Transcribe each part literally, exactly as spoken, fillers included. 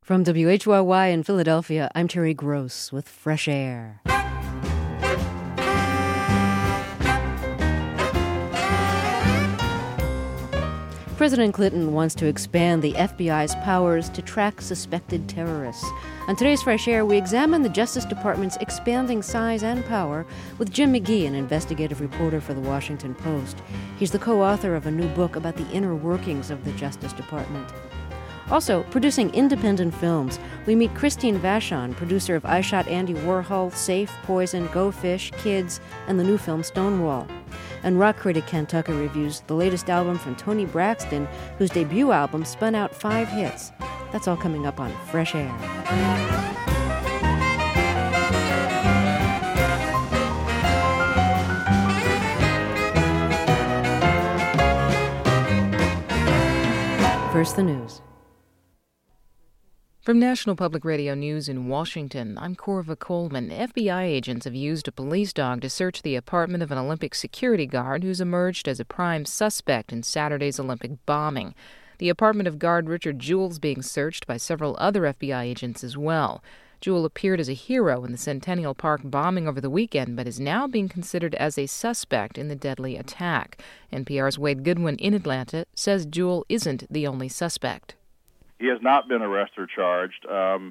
From W H Y Y in Philadelphia, I'm Terry Gross with Fresh Air. President Clinton wants to expand the F B I's powers to track suspected terrorists. On today's Fresh Air, we examine the Justice Department's expanding size and power with Jim McGee, an investigative reporter for The Washington Post. He's the co-author of a new book about the inner workings of the Justice Department. Also, producing independent films, we meet Christine Vachon, producer of I Shot Andy Warhol, Safe, Poison, Go Fish, Kids, and the new film Stonewall. And rock critic Ken Tucker reviews the latest album from Toni Braxton, whose debut album spun out five hits. That's all coming up on Fresh Air. First, the news. From National Public Radio News in Washington, I'm Corva Coleman. F B I agents have used a police dog to search the apartment of an Olympic security guard who's emerged as a prime suspect in Saturday's Olympic bombing. The apartment of guard Richard Jewell's being searched by several other F B I agents as well. Jewell appeared as a hero in the Centennial Park bombing over the weekend, but is now being considered as a suspect in the deadly attack. N P R's Wade Goodwin in Atlanta says Jewell isn't the only suspect. He has not been arrested or charged, um,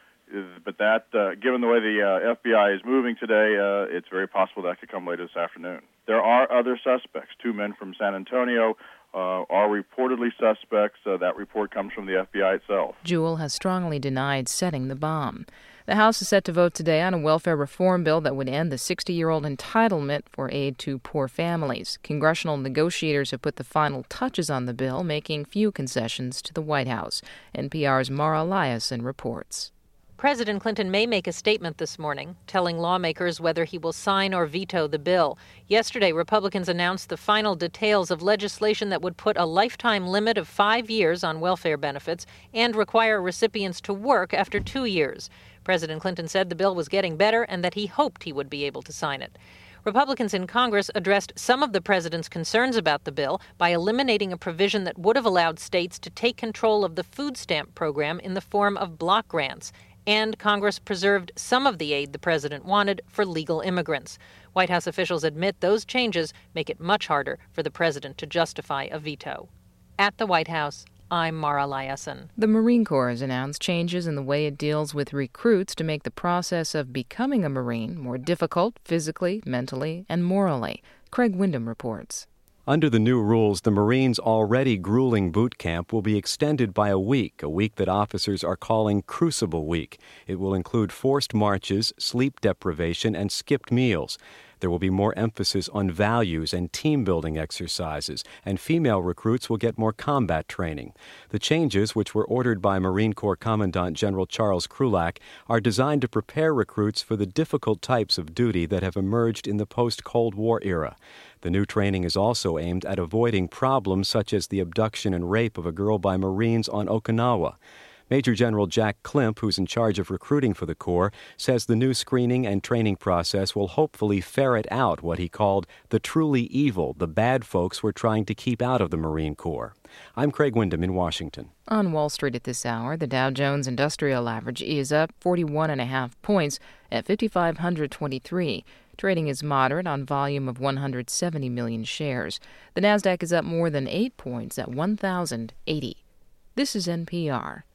but that, uh, given the way the uh, F B I is moving today, uh, it's very possible that could come later this afternoon. There are other suspects. Two men from San Antonio uh, are reportedly suspects. Uh, that report comes from the F B I itself. Jewell has strongly denied setting the bomb. The House is set to vote today on a welfare reform bill that would end the sixty-year-old entitlement for aid to poor families. Congressional negotiators have put the final touches on the bill, making few concessions to the White House. N P R's Mara Eliason reports. President Clinton may make a statement this morning, telling lawmakers whether he will sign or veto the bill. Yesterday, Republicans announced the final details of legislation that would put a lifetime limit of five years on welfare benefits and require recipients to work after two years. President Clinton said the bill was getting better and that he hoped he would be able to sign it. Republicans in Congress addressed some of the president's concerns about the bill by eliminating a provision that would have allowed states to take control of the food stamp program in the form of block grants. And Congress preserved some of the aid the president wanted for legal immigrants. White House officials admit those changes make it much harder for the president to justify a veto. At the White House, I'm Mara Eliason. The Marine Corps has announced changes in the way it deals with recruits to make the process of becoming a Marine more difficult physically, mentally, and morally. Craig Windham reports. Under the new rules, the Marines' already grueling boot camp will be extended by a week, a week that officers are calling Crucible Week. It will include forced marches, sleep deprivation, and skipped meals. There will be more emphasis on values and team-building exercises, and female recruits will get more combat training. The changes, which were ordered by Marine Corps Commandant General Charles Krulak, are designed to prepare recruits for the difficult types of duty that have emerged in the post-Cold War era. The new training is also aimed at avoiding problems such as the abduction and rape of a girl by Marines on Okinawa. Major General Jack Klimp, who's in charge of recruiting for the Corps, says the new screening and training process will hopefully ferret out what he called the truly evil, the bad folks we're trying to keep out of the Marine Corps. I'm Craig Windham in Washington. On Wall Street at this hour, the Dow Jones Industrial Average is up forty-one and a half points at five thousand five hundred twenty-three. Trading is moderate on volume of one hundred seventy million shares. The Nasdaq is up more than eight points at one thousand eighty. This is N P R.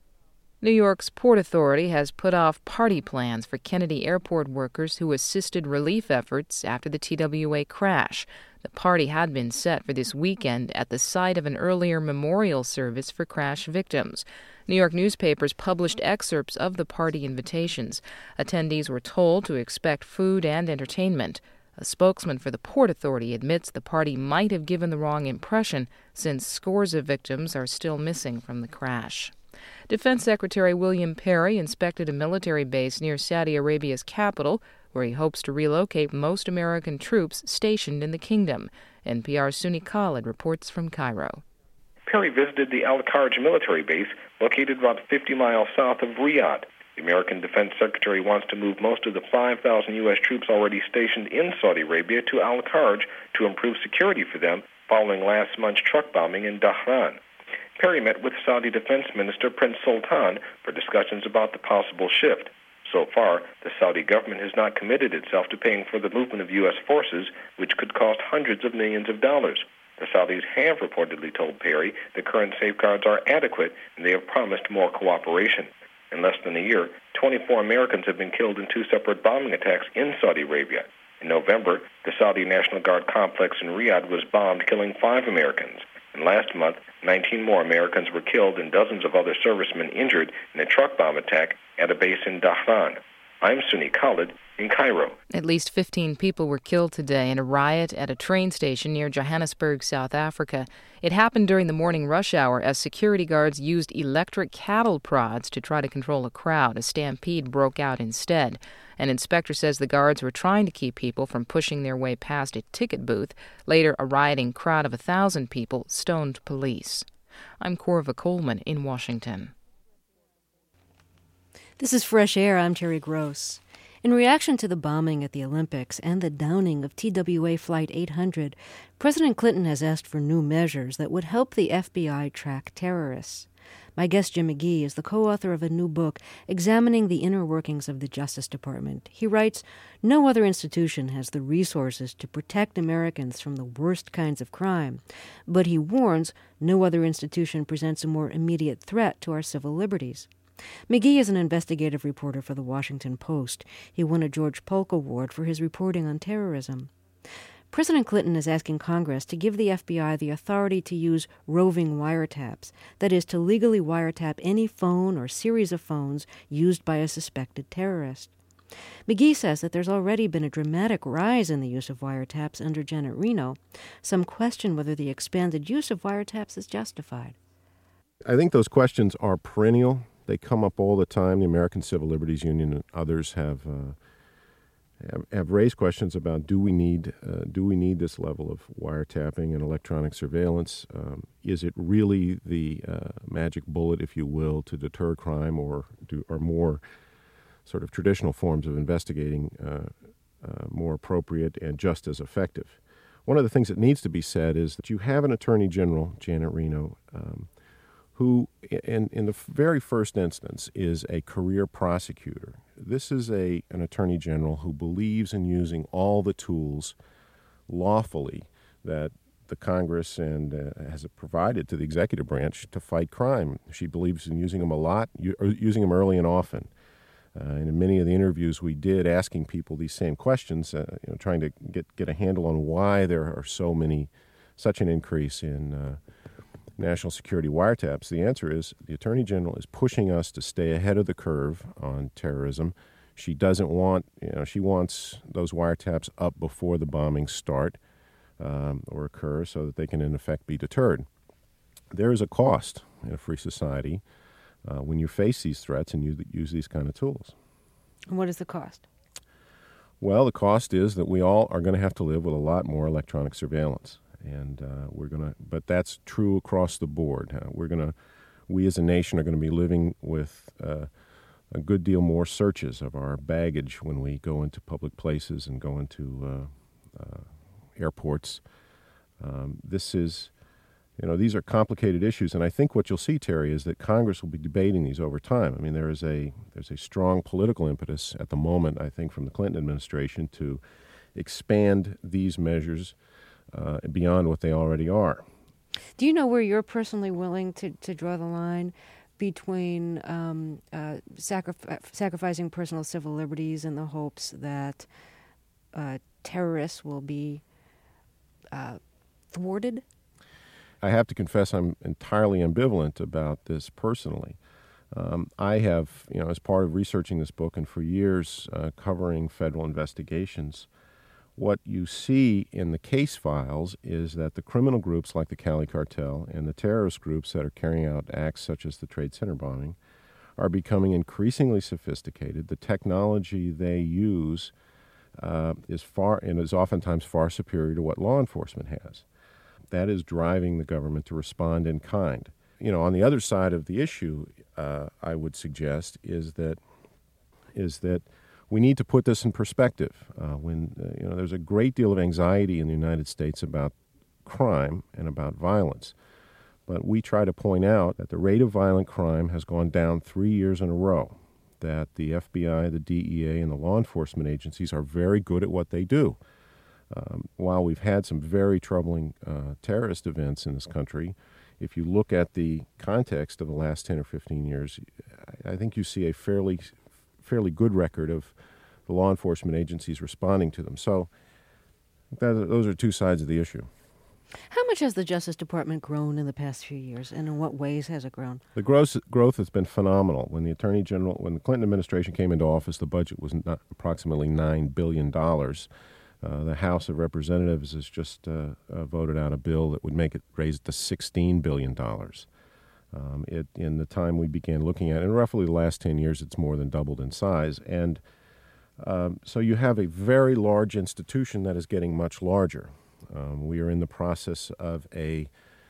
New York's Port Authority has put off party plans for Kennedy Airport workers who assisted relief efforts after the T W A crash. The party had been set for this weekend at the site of an earlier memorial service for crash victims. New York newspapers published excerpts of the party invitations. Attendees were told to expect food and entertainment. A spokesman for the Port Authority admits the party might have given the wrong impression since scores of victims are still missing from the crash. Defense Secretary William Perry inspected a military base near Saudi Arabia's capital, where he hopes to relocate most American troops stationed in the kingdom. N P R's Suni Khalid reports from Cairo. Perry visited the Al-Kharj military base, located about fifty miles south of Riyadh. The American Defense Secretary wants to move most of the five thousand U S troops already stationed in Saudi Arabia to Al-Kharj to improve security for them following last month's truck bombing in Dhahran. Perry met with Saudi Defense Minister Prince Sultan for discussions about the possible shift. So far, the Saudi government has not committed itself to paying for the movement of U S forces, which could cost hundreds of millions of dollars. The Saudis have reportedly told Perry the current safeguards are adequate and they have promised more cooperation. In less than a year, twenty-four Americans have been killed in two separate bombing attacks in Saudi Arabia. In November, the Saudi National Guard complex in Riyadh was bombed, killing five Americans. And last month, nineteen more Americans were killed and dozens of other servicemen injured in a truck bomb attack at a base in Dhahran. I'm Sunni Khalid in Cairo. At least fifteen people were killed today in a riot at a train station near Johannesburg, South Africa. It happened during the morning rush hour as security guards used electric cattle prods to try to control a crowd. A stampede broke out instead. An inspector says the guards were trying to keep people from pushing their way past a ticket booth. Later, a rioting crowd of a thousand people stoned police. I'm Corva Coleman in Washington. This is Fresh Air. I'm Terry Gross. In reaction to the bombing at the Olympics and the downing of T W A Flight eight hundred, President Clinton has asked for new measures that would help the F B I track terrorists. My guest, Jim McGee, is the co-author of a new book examining the inner workings of the Justice Department. He writes, "No other institution has the resources to protect Americans from the worst kinds of crime." But he warns, no other institution presents a more immediate threat to our civil liberties. McGee is an investigative reporter for The Washington Post. He won a George Polk Award for his reporting on terrorism. President Clinton is asking Congress to give the F B I the authority to use roving wiretaps, that is, to legally wiretap any phone or series of phones used by a suspected terrorist. McGee says that there's already been a dramatic rise in the use of wiretaps under Janet Reno. Some question whether the expanded use of wiretaps is justified. I think those questions are perennial. They come up all the time. The American Civil Liberties Union and others have uh, have, have raised questions about do we need uh, do we need this level of wiretapping and electronic surveillance? Um, is it really the uh, magic bullet, if you will, to deter crime, or do are more sort of traditional forms of investigating uh, uh, more appropriate and just as effective? One of the things that needs to be said is that you have an Attorney General, Janet Reno, um, who, in, in the very first instance, is a career prosecutor. This is a an attorney general who believes in using all the tools lawfully that the Congress and uh, has provided to the executive branch to fight crime. She believes in using them a lot, using them early and often. Uh, and in many of the interviews we did, asking people these same questions, uh, you know, trying to get, get a handle on why there are so many, such an increase in uh, national security wiretaps, the answer is the Attorney General is pushing us to stay ahead of the curve on terrorism. She doesn't want, you know, she wants those wiretaps up before the bombings start um, or occur so that they can, in effect, be deterred. There is a cost in a free society uh, when you face these threats and you use these kind of tools. And what is the cost? Well, the cost is that we all are going to have to live with a lot more electronic surveillance. And uh, we're going to, but that's true across the board. Uh, we're going to, we as a nation are going to be living with uh, a good deal more searches of our baggage when we go into public places and go into uh, uh, airports. Um, this is, you know, these are complicated issues, and I think what you'll see, Terry, is that Congress will be debating these over time. I mean, there is a there's a strong political impetus at the moment, I think, from the Clinton administration to expand these measures Uh, beyond what they already are. Do you know where you're personally willing to, to draw the line between um, uh, sacrif- sacrificing personal civil liberties in the hopes that uh, terrorists will be uh, thwarted? I have to confess I'm entirely ambivalent about this personally. Um, I have, you know, as part of researching this book and for years uh, covering federal investigations, what you see in the case files is that the criminal groups like the Cali Cartel and the terrorist groups that are carrying out acts such as the Trade Center bombing are becoming increasingly sophisticated. The technology they use uh, is far and is oftentimes far superior to what law enforcement has. That is driving the government to respond in kind. You know, on the other side of the issue, uh, I would suggest is that is that we need to put this in perspective. Uh, when uh, you know, there's a great deal of anxiety in the United States about crime and about violence, But we try to point out that the rate of violent crime has gone down three years in a row, that the F B I, the D E A, and the law enforcement agencies are very good at what they do. Um, while we've had some very troubling uh, terrorist events in this country, if you look at the context of the last ten or fifteen years, I think you see a fairly, fairly good record of the law enforcement agencies responding to them. So that, those are two sides of the issue. How much has the Justice Department grown in the past few years, and in what ways has it grown? The growth, growth has been phenomenal. When the Attorney General, when the Clinton administration came into office, the budget was not approximately nine billion dollars. Uh, the House of Representatives has just uh, uh, voted out a bill that would make it raise it to sixteen billion dollars. Um, it, in the time we began looking at it, in roughly the last ten years, it's more than doubled in size. And um, so you have a very large institution that is getting much larger. Um, we are in the process of a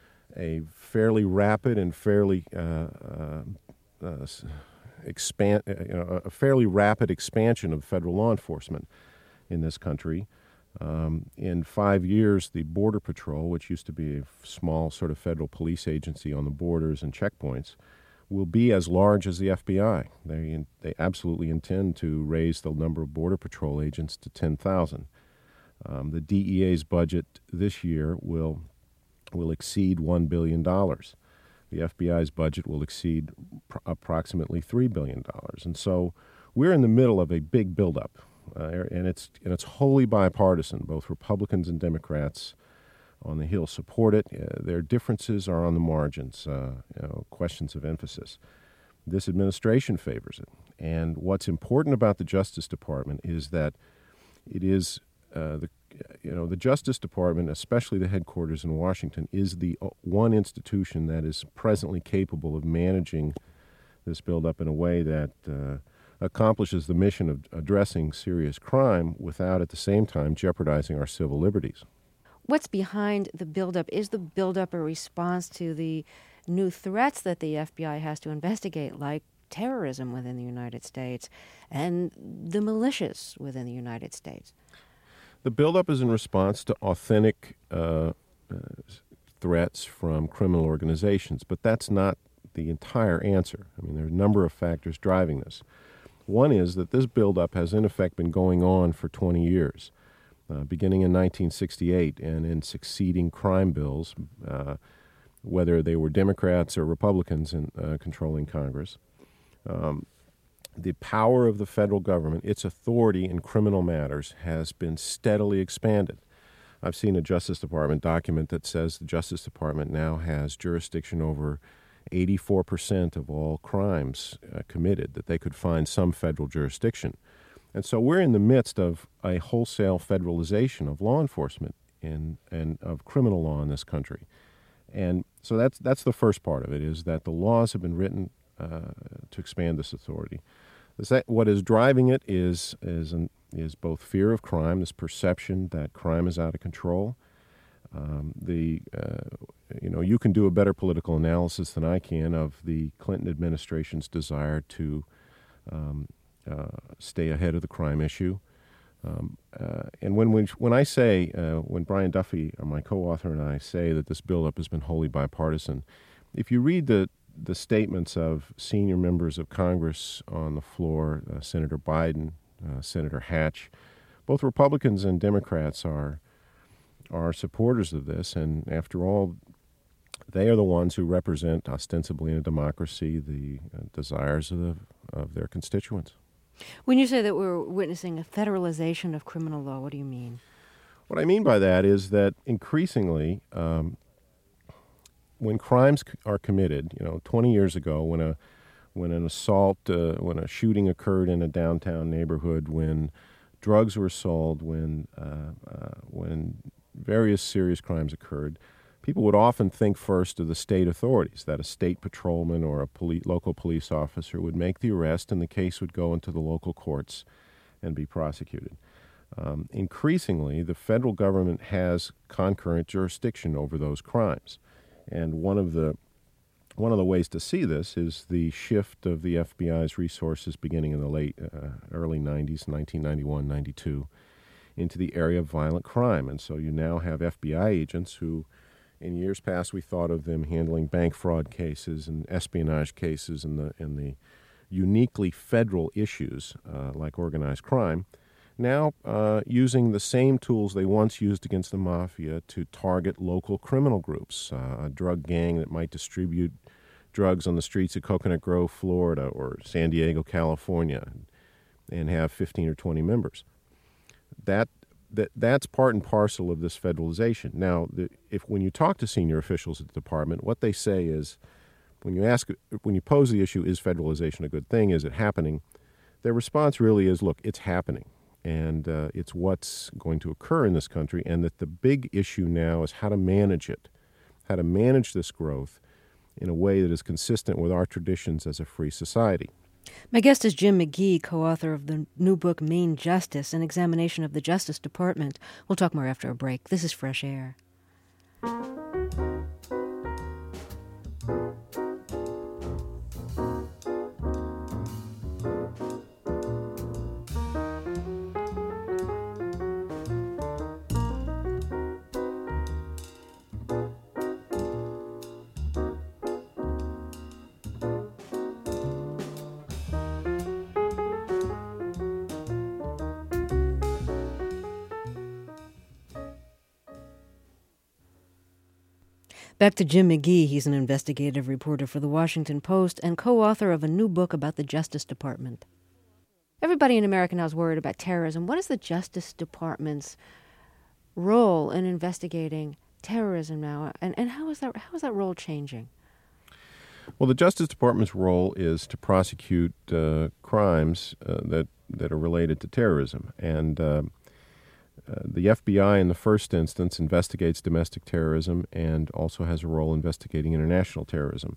a fairly rapid and fairly uh, uh, uh, expand, uh, you know, a fairly rapid expansion of federal law enforcement in this country. Um, in five years, the Border Patrol, which used to be a small sort of federal police agency on the borders and checkpoints, will be as large as the F B I. They they absolutely intend to raise the number of Border Patrol agents to ten thousand. Um, the D E A's budget this year will will exceed one billion dollars. The F B I's budget will exceed pr- approximately three billion dollars. And so we're in the middle of a big buildup, uh, and it's and it's wholly bipartisan. Both Republicans and Democrats on the Hill support it. Uh, their differences are on the margins, uh, you know, questions of emphasis. This administration favors it. And what's important about the Justice Department is that it is Uh, the you know the Justice Department, especially the headquarters in Washington, is the one institution that is presently capable of managing this buildup in a way that uh, accomplishes the mission of addressing serious crime without, at the same time, jeopardizing our civil liberties. What's behind the buildup? Is the buildup a response to the new threats that the F B I has to investigate, like terrorism within the United States and the militias within the United States? The buildup is in response to authentic uh, uh, threats from criminal organizations, but that's not the entire answer. I mean, there are a number of factors driving this. One is that this buildup has, in effect, been going on for twenty years, uh, beginning in nineteen sixty-eight, and in succeeding crime bills, uh, whether they were Democrats or Republicans in uh, controlling Congress. Um, The power of the federal government, its authority in criminal matters, has been steadily expanded. I've seen a Justice Department document that says the Justice Department now has jurisdiction over eighty-four percent of all crimes uh, committed, that they could find some federal jurisdiction. And so we're in the midst of a wholesale federalization of law enforcement in, and of criminal law in this country. And so that's that's the first part of it, is that the laws have been written uh, to expand this authority. What is driving it is is an, is both fear of crime, this perception that crime is out of control. Um, the uh, you know you can do a better political analysis than I can of the Clinton administration's desire to um, uh, stay ahead of the crime issue. Um, uh, and when we, when I say uh, when Brian Duffy, my co-author, and I say that this buildup has been wholly bipartisan, if you read the the statements of senior members of Congress on the floor, uh, Senator Biden, uh, Senator Hatch, both Republicans and Democrats are are supporters of this. And after all, they are the ones who represent, ostensibly in a democracy, the uh, desires of, the, of their constituents. When you say that we're witnessing a federalization of criminal law, what do you mean? What I mean by that is that increasingly, um, when crimes are committed, you know, twenty years ago, when a when an assault, uh, when a shooting occurred in a downtown neighborhood, when drugs were sold, when uh, uh, when various serious crimes occurred, people would often think first of the state authorities, that a state patrolman or a poli- local police officer would make the arrest, and the case would go into the local courts and be prosecuted. Um, increasingly, the federal government has concurrent jurisdiction over those crimes. And one of the one of the ways to see this is the shift of the F B I's resources beginning in the late, uh, early nineties, nineteen ninety-one, ninety-two, into the area of violent crime. And so you now have F B I agents who, In years past, we thought of them handling bank fraud cases and espionage cases and the and the uniquely federal issues uh, like organized crime. Now uh, using the same tools they once used against the mafia to target local criminal groups, uh, a drug gang that might distribute drugs on the streets of Coconut Grove, Florida, or San Diego, California, and have fifteen or twenty members. That that that's part and parcel of this federalization. Now, the, if when you talk to senior officials at the department, what they say is, when you ask, when you pose the issue, is federalization a good thing? Is it happening? Their response really is, look, it's happening, and uh, it's what's going to occur in this country, and that the big issue now is how to manage it, how to manage this growth in a way that is consistent with our traditions as a free society. My guest is Jim McGee, co-author of the new book, Main Justice, an examination of the Justice Department. We'll talk more after a break. This is Fresh Air. Back to Jim McGee. He's an investigative reporter for The Washington Post and co-author of a new book about the Justice Department. Everybody in America now is worried about terrorism. What is the Justice Department's role in investigating terrorism now, and, and how is that how is that role changing? Well, the Justice Department's role is to prosecute uh, crimes uh, that that are related to terrorism, and uh, Uh, the F B I, in the first instance, investigates domestic terrorism and also has a role investigating international terrorism.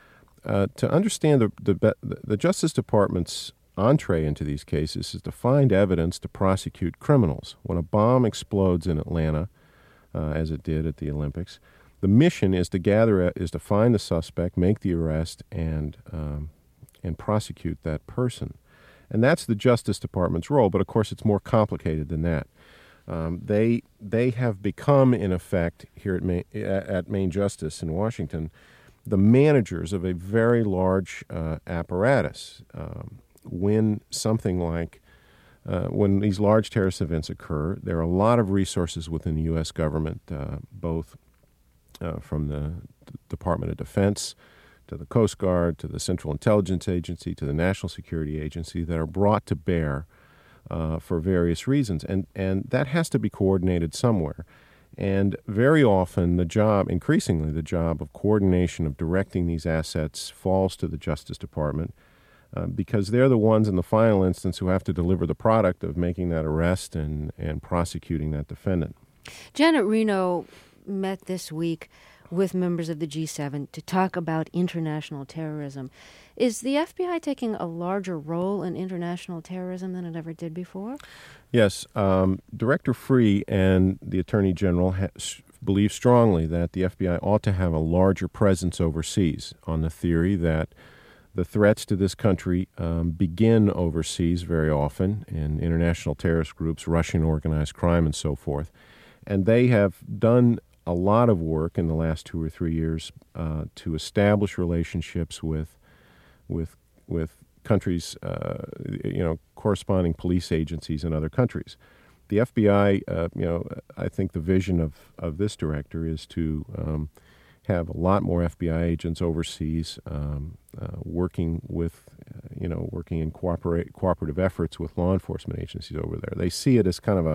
Uh, to understand the, the the Justice Department's entree into these cases is to find evidence to prosecute criminals. When a bomb explodes in Atlanta, uh, as it did at the Olympics, the mission is to gather is to find the suspect, make the arrest, and um, and prosecute that person. And that's the Justice Department's role. But of course, it's more complicated than that. Um, they they have become, in effect, here at Main, at Main Justice in Washington, the managers of a very large uh, apparatus. Um, when something like, uh, when these large terrorist events occur, there are a lot of resources within the U S government, uh, both uh, from the D- Department of Defense to the Coast Guard to the Central Intelligence Agency to the National Security Agency, that are brought to bear Uh, for various reasons, and and that has to be coordinated somewhere. And very often the job, increasingly the job of coordination of directing these assets falls to the Justice Department uh, because they're the ones in the final instance who have to deliver the product of making that arrest and, and prosecuting that defendant. Janet Reno met this week with members of the G seven to talk about international terrorism. Is the F B I taking a larger role in international terrorism than it ever did before? Yes. Um, Director Freeh and the Attorney General ha- believe strongly that the F B I ought to have a larger presence overseas, on the theory that the threats to this country um, begin overseas very often in international terrorist groups, Russian organized crime, and so forth. And they have done a lot of work in the last two or three years uh, to establish relationships with with with countries, uh, you know, corresponding police agencies in other countries. The F B I, uh, you know, I think the vision of, of this director is to um, have a lot more F B I agents overseas, um, uh, working with, uh, you know, working in cooperate cooperative efforts with law enforcement agencies over there. They see it as kind of a,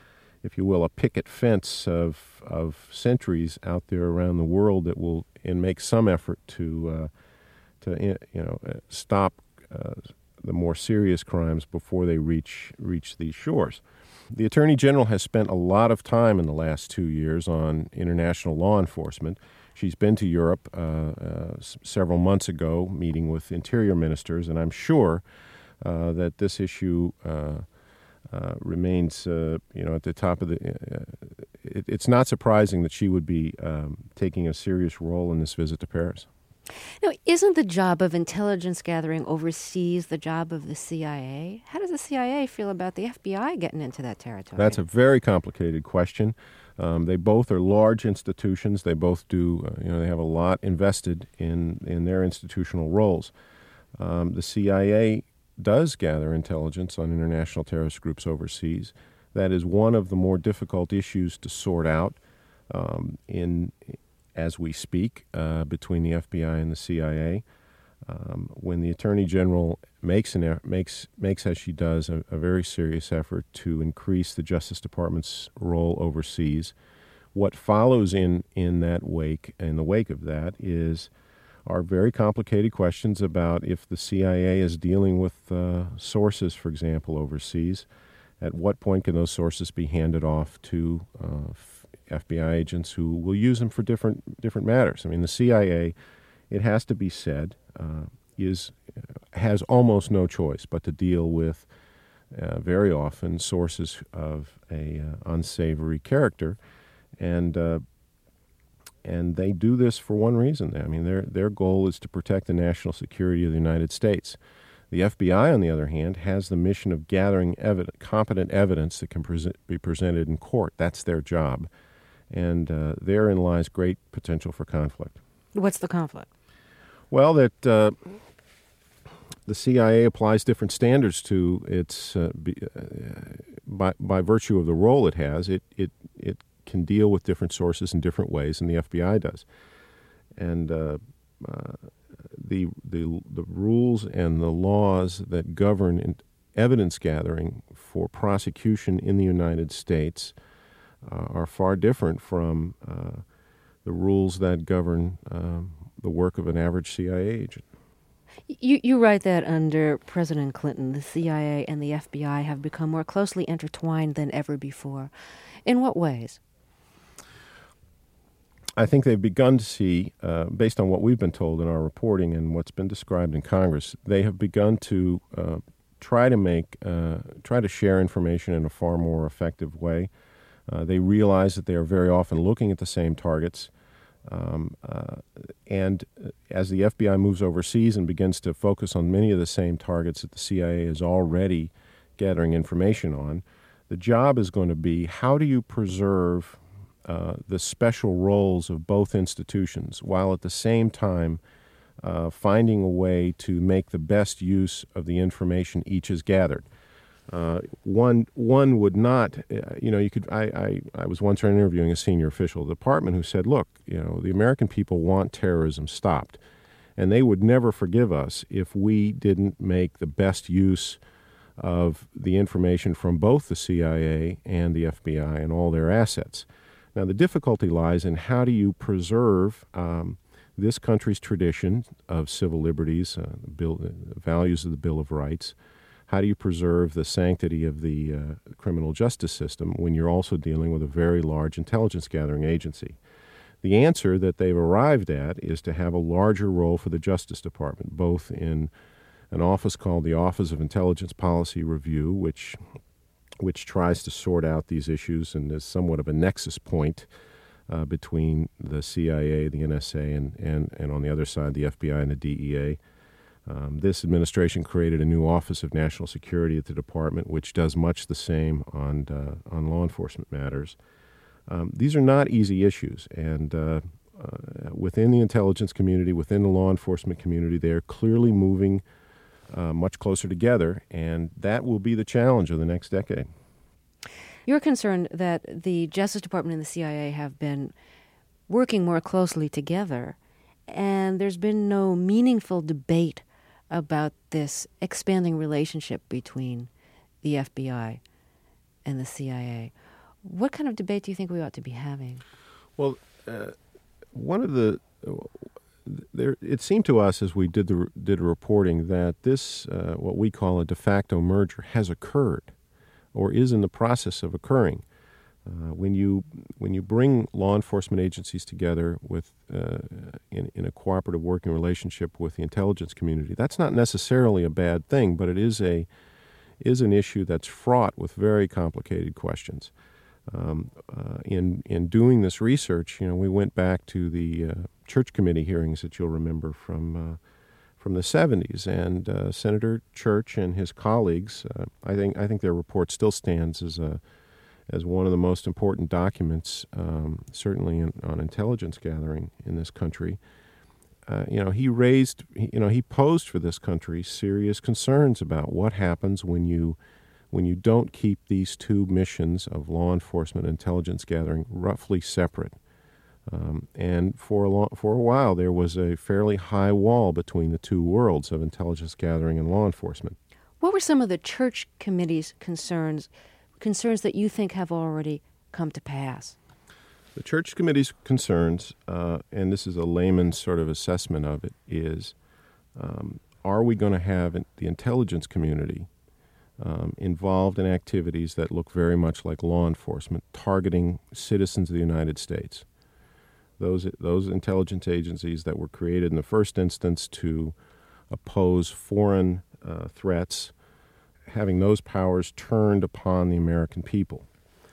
if you will, a picket fence of of sentries out there around the world that will and make some effort to uh, to you know stop uh, the more serious crimes before they reach reach these shores. The Attorney General has spent a lot of time in the last two years on international law enforcement. She's been to Europe uh, uh, s- several months ago, meeting with interior ministers, and I'm sure uh, that this issue Uh, Uh, remains, uh, you know, at the top of the. Uh, it, it's not surprising that she would be um, taking a serious role in this visit to Paris. Now, isn't the job of intelligence gathering overseas the job of the C I A? How does the C I A feel about the F B I getting into that territory? That's a very complicated question. Um, they both are large institutions. They both do, uh, you know, they have a lot invested in, in their institutional roles. Um, the C I A does gather intelligence on international terrorist groups overseas. That is one of the more difficult issues to sort out um, in as we speak uh, between the F B I and the C I A. Um, when the Attorney General makes an makes makes as she does a, a very serious effort to increase the Justice Department's role overseas, what follows in in that wake in the wake of that is are very complicated questions about if the C I A is dealing with uh, sources, for example, overseas. At what point can those sources be handed off to uh, F B I agents who will use them for different different matters? I mean, the C I A, it has to be said, uh, is has almost no choice but to deal with uh, very often sources of a uh, unsavory character, and uh, and they do this for one reason. I mean, their their goal is to protect the national security of the United States. The F B I, on the other hand, has the mission of gathering evidence, competent evidence that can present, be presented in court. That's their job. And uh, therein lies great potential for conflict. What's the conflict? Well, that uh, the C I A applies different standards to its, uh, be, uh, by, by virtue of the role it has, it, it, it can deal with different sources in different ways than the F B I does. And uh, uh, the, the, the rules and the laws that govern in evidence gathering for prosecution in the United States uh, are far different from uh, the rules that govern um, the work of an average C I A agent. You, you write that under President Clinton, the C I A and the F B I have become more closely intertwined than ever before. In what ways? I think they've begun to see, uh, based on what we've been told in our reporting and what's been described in Congress, they have begun to uh, try to make, uh, try to share information in a far more effective way. Uh, they realize that they are very often looking at the same targets. Um, uh, and as the F B I moves overseas and begins to focus on many of the same targets that the C I A is already gathering information on, the job is going to be, how do you preserve uh, the special roles of both institutions while at the same time uh, finding a way to make the best use of the information each has gathered? Uh, one one would not, uh, you know, you could. I, I, I was once interviewing a senior official of the department who said, "Look, you know, the American people want terrorism stopped, and they would never forgive us if we didn't make the best use of the information from both the C I A and the F B I and all their assets." Now, the difficulty lies in how do you preserve um, this country's tradition of civil liberties, uh, the bill, the values of the Bill of Rights. How do you preserve the sanctity of the uh, criminal justice system when you're also dealing with a very large intelligence gathering agency? The answer that they've arrived at is to have a larger role for the Justice Department, both in an office called the Office of Intelligence Policy Review, which which tries to sort out these issues and is somewhat of a nexus point uh, between the C I A, the N S A, and, and, and on the other side, the F B I and the D E A. Um, this administration created a new Office of National Security at the department, which does much the same on uh, on law enforcement matters. Um, these are not easy issues, and uh, uh, within the intelligence community, within the law enforcement community, they are clearly moving uh, much closer together, and that will be the challenge of the next decade. You're concerned that the Justice Department and the C I A have been working more closely together, and there's been no meaningful debate about this expanding relationship between the F B I and the C I A. What kind of debate do you think we ought to be having? Well, uh, one of the uh, there it seemed to us as we did the did reporting that this uh, what we call a de facto merger has occurred, or is in the process of occurring. Uh, when you when you bring law enforcement agencies together with uh, in, in a cooperative working relationship with the intelligence community, that's not necessarily a bad thing, but it is a is an issue that's fraught with very complicated questions. Um, uh, in in doing this research, you know, we went back to the uh, church committee hearings that you'll remember from uh, from the seventies, and uh, Senator Church and his colleagues, uh, I think I think their report still stands as a as one of the most important documents, um, certainly in, on intelligence gathering in this country. Uh, you know, he raised, you know, he posed for this country serious concerns about what happens when you when you don't keep these two missions of law enforcement and intelligence gathering roughly separate. Um, and for a, long, for a while, there was a fairly high wall between the two worlds of intelligence gathering and law enforcement. What were some of the church committee's concerns, concerns that you think have already come to pass? The church committee's concerns, uh, and this is a layman's sort of assessment of it, is um, are we going to have the intelligence community um, involved in activities that look very much like law enforcement, targeting citizens of the United States? Those, those intelligence agencies that were created in the first instance to oppose foreign uh, threats, having those powers turned upon the American people.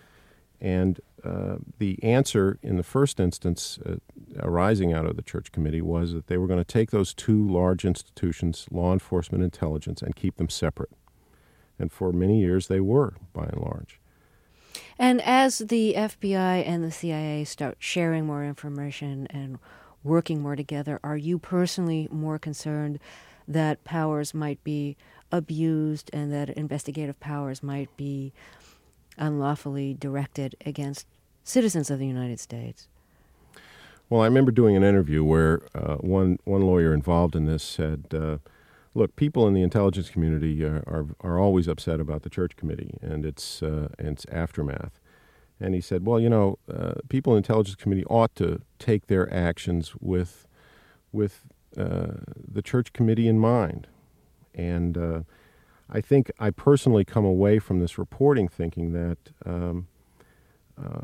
And uh, the answer in the first instance uh, arising out of the church committee was that they were going to take those two large institutions, law enforcement and intelligence, and keep them separate. And for many years they were, by and large. And as the F B I and the C I A start sharing more information and working more together, are you personally more concerned that powers might be abused and that investigative powers might be unlawfully directed against citizens of the United States? Well, I remember doing an interview where uh, one one lawyer involved in this said, uh, look, people in the intelligence community are, are, are always upset about the church committee and its, uh, and its aftermath. And he said, well, you know, uh, people in the intelligence committee ought to take their actions with, with uh, the church committee in mind. And uh, I think I personally come away from this reporting thinking that um, uh,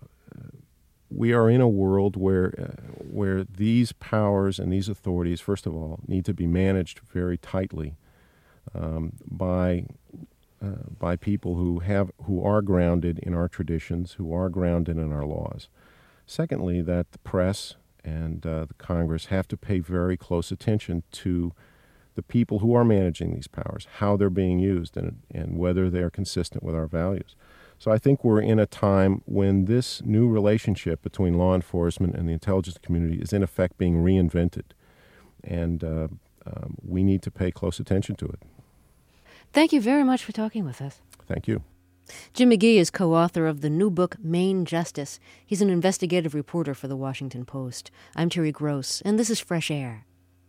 we are in a world where uh, where these powers and these authorities, first of all, need to be managed very tightly um, by uh, by people who have who are grounded in our traditions, who are grounded in our laws. Secondly, that the press and uh, the Congress have to pay very close attention to the people who are managing these powers, how they're being used, and and whether they're consistent with our values. So I think we're in a time when this new relationship between law enforcement and the intelligence community is in effect being reinvented, and uh, um, we need to pay close attention to it. Thank you very much for talking with us. Thank you. Jim McGee is co-author of the new book, Main Justice. He's an investigative reporter for The Washington Post. I'm Terry Gross, and this is Fresh Air.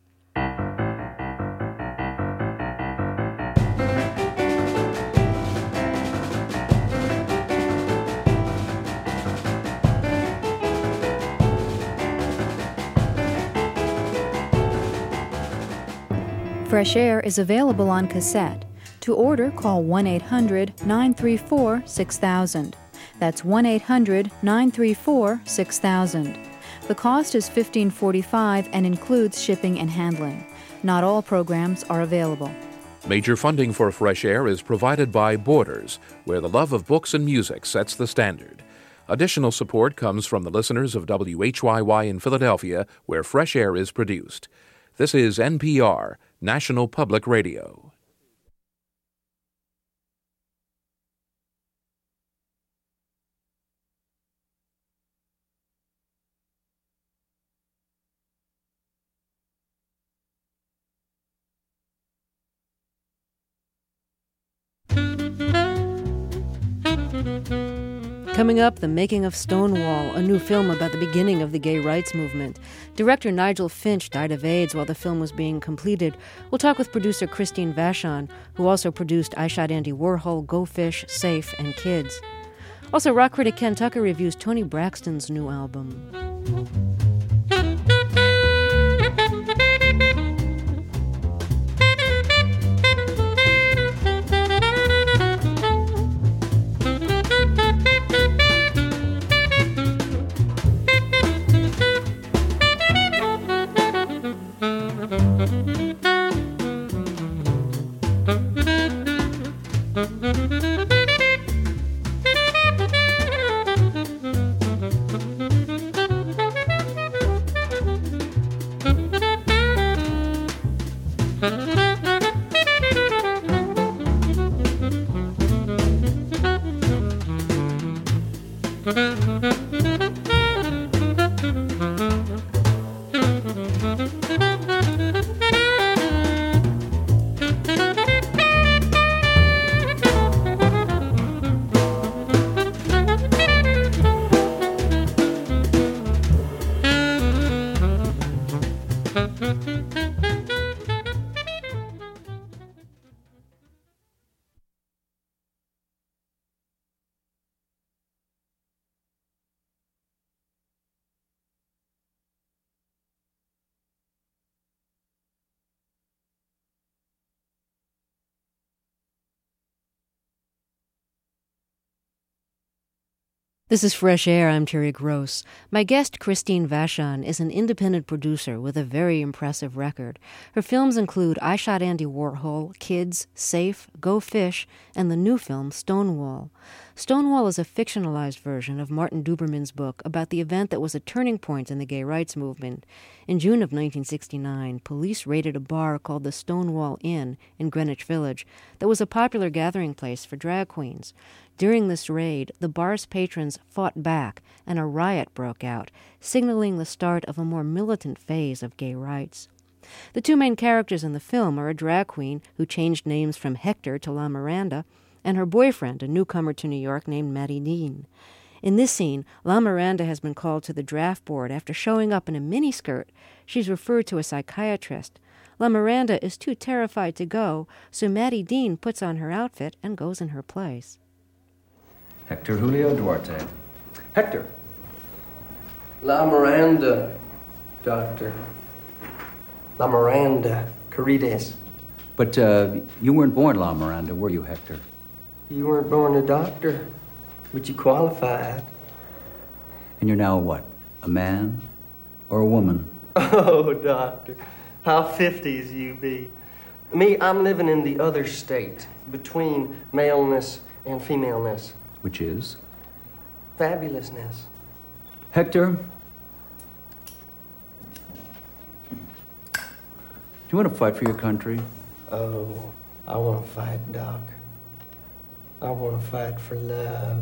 Fresh Air is available on cassette. To order, call one eight hundred nine three four six thousand. That's one eight hundred nine three four six thousand. The cost is fifteen dollars and forty-five cents and includes shipping and handling. Not all programs are available. Major funding for Fresh Air is provided by Borders, where the love of books and music sets the standard. Additional support comes from the listeners of W H Y Y in Philadelphia, where Fresh Air is produced. This is N P R, National Public Radio. Coming up, The Making of Stonewall, a new film about the beginning of the gay rights movement. Director Nigel Finch died of AIDS while the film was being completed. We'll talk with producer Christine Vachon, who also produced I Shot Andy Warhol, Go Fish, Safe, and Kids. Also, rock critic Ken Tucker reviews Toni Braxton's new album. This is Fresh Air. I'm Terry Gross. My guest, Christine Vachon, is an independent producer with a very impressive record. Her films include I Shot Andy Warhol, Kids, Safe, Go Fish, and the new film Stonewall. Stonewall is a fictionalized version of Martin Duberman's book about the event that was a turning point in the gay rights movement. In June of nineteen sixty-nine, police raided a bar called the Stonewall Inn in Greenwich Village that was a popular gathering place for drag queens. During this raid, the bar's patrons fought back, and a riot broke out, signaling the start of a more militant phase of gay rights. The two main characters in the film are a drag queen who changed names from Hector to La Miranda, and her boyfriend, a newcomer to New York named Matty Dean. In this scene, La Miranda has been called to the draft board after showing up in a miniskirt. She's referred to a psychiatrist. La Miranda is too terrified to go, so Matty Dean puts on her outfit and goes in her place. Hector Julio Duarte. Hector. La Miranda, doctor. La Miranda, Carides. But uh, you weren't born La Miranda, were you, Hector? You weren't born a doctor, but you qualified. And you're now what? A man or a woman? Oh, doctor, how fifties you be. Me, I'm living in the other state, between maleness and femaleness. Which is? Fabulousness. Hector, do you want to fight for your country? Oh, I want to fight, Doc. I want to fight for love,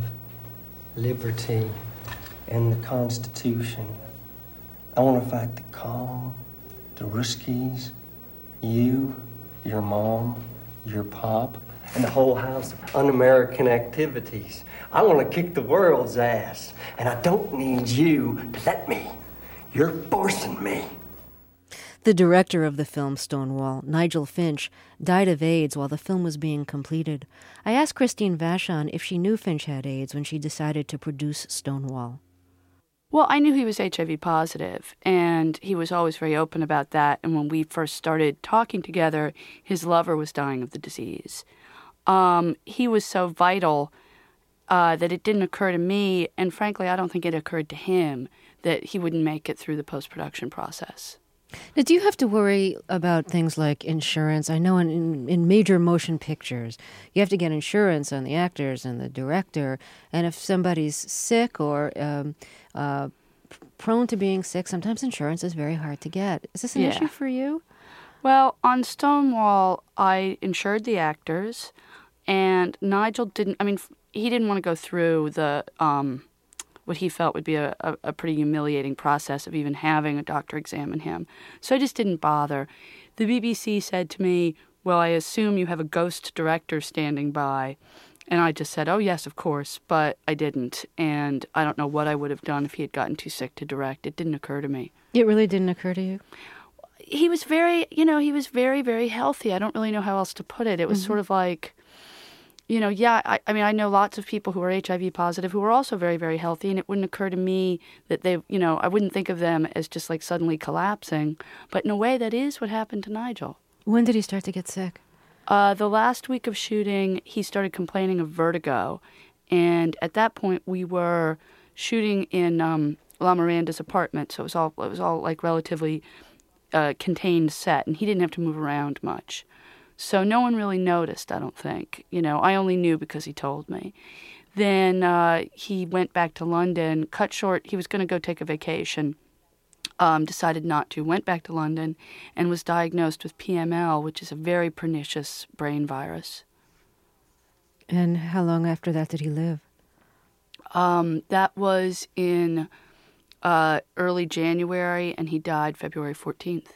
liberty, and the Constitution. I want to fight the Kong, the Ruskies, you, your mom, your pop, and the whole house of un-American activities. I want to kick the world's ass, and I don't need you to let me. You're forcing me. The director of the film Stonewall, Nigel Finch, died of AIDS while the film was being completed. I asked Christine Vachon if she knew Finch had AIDS when she decided to produce Stonewall. Well, I knew he was H I V positive, and he was always very open about that. And when we first started talking together, his lover was dying of the disease. Um, he was so vital uh, that it didn't occur to me, and frankly, I don't think it occurred to him, that he wouldn't make it through the post-production process. Now, do you have to worry about things like insurance? I know in, in, in major motion pictures, you have to get insurance on the actors and the director, and if somebody's sick or um, uh, prone to being sick, sometimes insurance is very hard to get. Is this an Yeah. issue for you? Well, on Stonewall, I insured the actors, and Nigel didn't, I mean, he didn't want to go through the, um, what he felt would be a, a, a pretty humiliating process of even having a doctor examine him. So I just didn't bother. The B B C said to me, well, I assume you have a ghost director standing by. And I just said, oh, yes, of course, but I didn't. And I don't know what I would have done if he had gotten too sick to direct. It didn't occur to me. It really didn't occur to you? He was very, you know, he was very, very healthy. I don't really know how else to put it. It was mm-hmm. sort of like, you know, yeah, I, I mean, I know lots of people who are H I V positive who are also very, very healthy, and it wouldn't occur to me that they, you know, I wouldn't think of them as just like suddenly collapsing. But in a way, that is what happened to Nigel. When did he start to get sick? Uh, the last week of shooting, he started complaining of vertigo. And at that point, we were shooting in um, La Miranda's apartment, so it was all, it was all like relatively uh, contained set, and he didn't have to move around much. So no one really noticed, I don't think. You know, I only knew because he told me. Then uh, he went back to London, cut short, he was going to go take a vacation, um, decided not to, went back to London, and was diagnosed with P M L, which is a very pernicious brain virus. And how long after that did he live? Um, that was in uh, early January, and he died February fourteenth.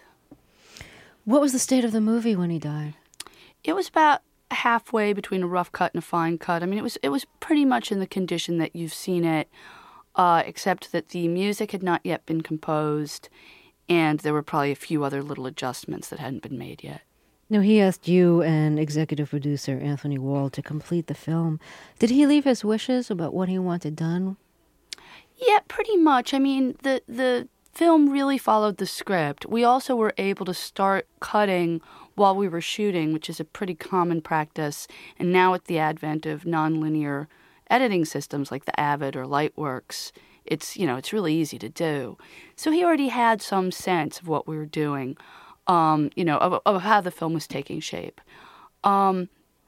What was the state of the movie when he died? It was about halfway between a rough cut and a fine cut. I mean, it was it was pretty much in the condition that you've seen it, uh, except that the music had not yet been composed, and there were probably a few other little adjustments that hadn't been made yet. Now, he asked you and executive producer Anthony Wall to complete the film. Did he leave his wishes about what he wanted done? Yeah, pretty much. I mean, the the film really followed the script. We also were able to start cutting while we were shooting, which is a pretty common practice. And now with the advent of nonlinear editing systems like the Avid or Lightworks, it's, you know, it's really easy to do. So he already had some sense of what we were doing, um, you know, of, of how the film was taking shape. Um,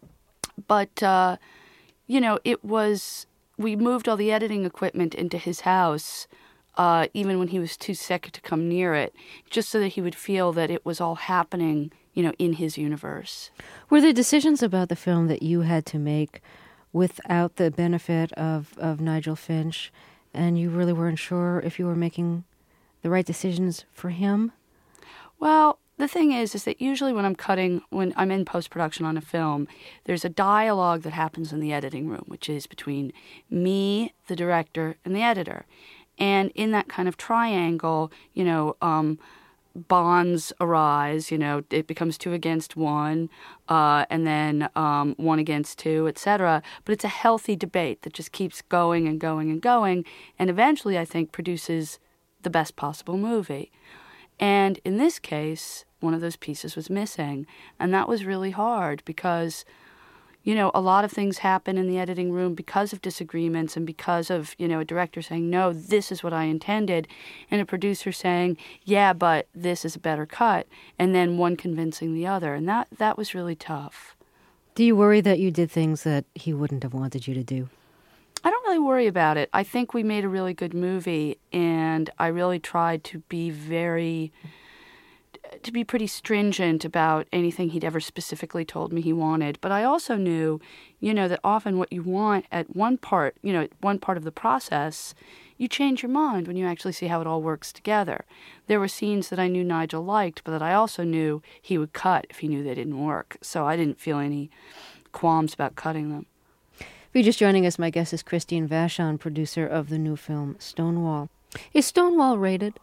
but, uh, you know, it was, we moved all the editing equipment into his house, uh, even when he was too sick to come near it, just so that he would feel that it was all happening, you know, in his universe. Were there decisions about the film that you had to make without the benefit of, of Nigel Finch, and you really weren't sure if you were making the right decisions for him? Well, the thing is, is that usually when I'm cutting, when I'm in post-production on a film, there's a dialogue that happens in the editing room, which is between me, the director, and the editor. And in that kind of triangle, you know, um, bonds arise, you know, it becomes two against one, uh, and then um, one against two, et cetera. But it's a healthy debate that just keeps going and going and going, and eventually, I think, produces the best possible movie. And in this case, one of those pieces was missing, and that was really hard because, you know, a lot of things happen in the editing room because of disagreements and because of, you know, a director saying, no, this is what I intended, and a producer saying, yeah, but this is a better cut, and then one convincing the other. And that, that was really tough. Do you worry that you did things that he wouldn't have wanted you to do? I don't really worry about it. I think we made a really good movie, and I really tried to be very... to be pretty stringent about anything he'd ever specifically told me he wanted. But I also knew, you know, that often what you want at one part, you know, at one part of the process, you change your mind when you actually see how it all works together. There were scenes that I knew Nigel liked, but that I also knew he would cut if he knew they didn't work. So I didn't feel any qualms about cutting them. If you're just joining us, my guest is Christine Vachon, producer of the new film Stonewall. Is Stonewall rated?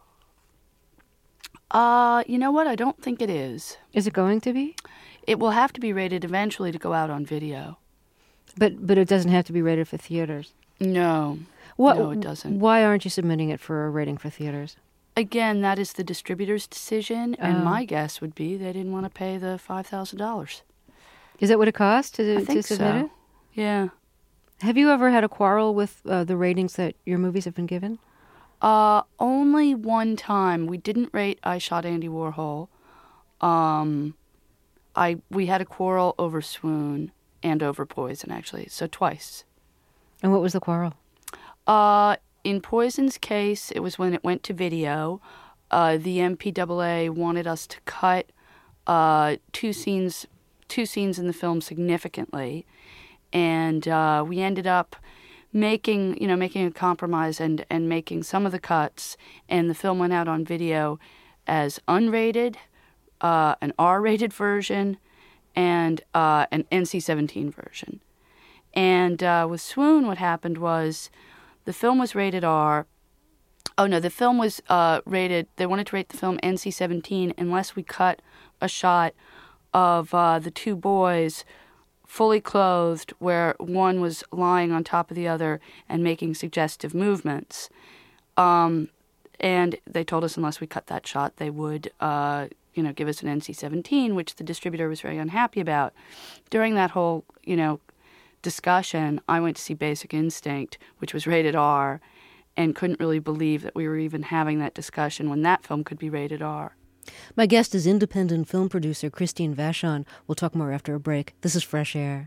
Uh, you know what? I don't think it is. Is it going to be? It will have to be rated eventually to go out on video. But but it doesn't have to be rated for theaters? No. What, no, it doesn't. Why aren't you submitting it for a rating for theaters? Again, that is the distributor's decision, and Oh. my guess would be they didn't want to pay the five thousand dollars. Is that what it costs to, I think to submit so. it? Yeah. Have you ever had a quarrel with uh, the ratings that your movies have been given? Uh, only one time. We didn't rate I Shot Andy Warhol. Um, I we had a quarrel over Swoon and over Poison, actually, so twice. And what was the quarrel? Uh, in Poison's case, it was when it went to video. Uh, the M P A A wanted us to cut uh, two scenes, two scenes in the film significantly, and uh, we ended up making, you know, making a compromise and, and making some of the cuts, and the film went out on video as unrated, uh, an R-rated version, and uh, an N C seventeen version. And uh, with Swoon, what happened was the film was rated R. Oh, no, the film was uh, rated, they wanted to rate the film N C seventeen unless we cut a shot of uh, the two boys fully clothed, where one was lying on top of the other and making suggestive movements. Um, and they told us unless we cut that shot, they would, uh, you know, give us an N C seventeen, which the distributor was very unhappy about. During that whole, you know, discussion, I went to see Basic Instinct, which was rated R, and couldn't really believe that we were even having that discussion when that film could be rated R. My guest is independent film producer Christine Vachon. We'll talk more after a break. This is Fresh Air.